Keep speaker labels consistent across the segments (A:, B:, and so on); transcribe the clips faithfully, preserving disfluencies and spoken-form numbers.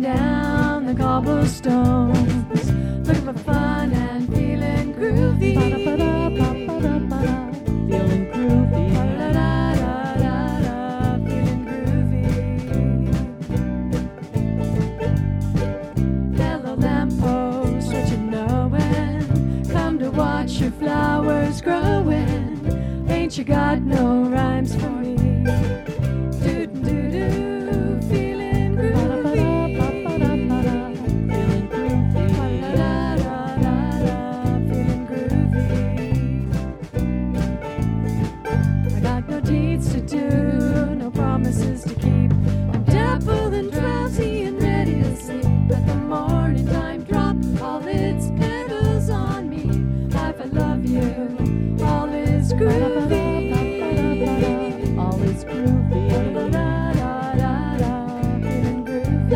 A: down the cobblestones, looking for fun and feeling groovy.
B: Feeling groovy.
A: Ba-da-da-da-da-da, feeling groovy. Hello lamppost, what you knowin'? Come to watch your flowers growin'. Ain't you got no rhymes for me? Do-do-do, feeling groovy.
B: Feeling groovy.
A: Ba-da-da-da-da, feeling groovy. I got no deeds to do, no promises to keep. I'm dappled and drowsy and ready to sleep. Let the morning time drop all its petals on me. Life, I love you, all is groovy.
B: All is groovy.
A: Da-da-da-da-da, feeling groovy.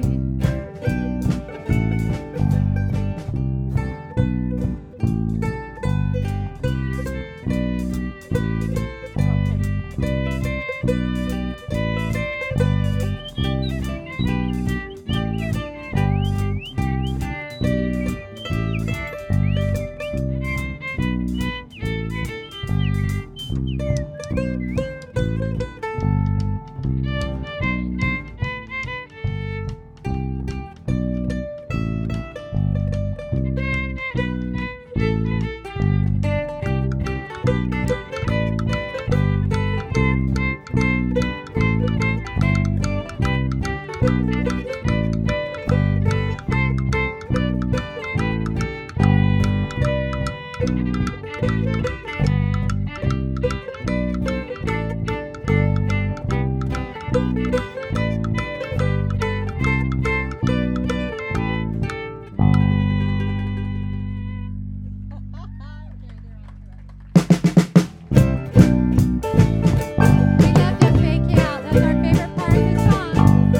C: We love to fake it out. That's our favorite part of the song.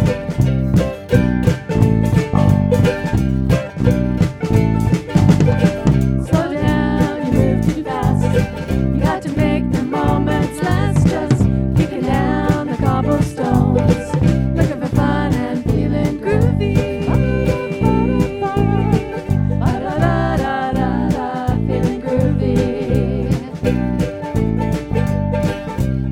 A: Slow down, you move too fast. You got to make the moments last. Just kicking down the cobblestones, looking for fun and feeling groovy. Ba-da-da-da-da-da, feeling groovy.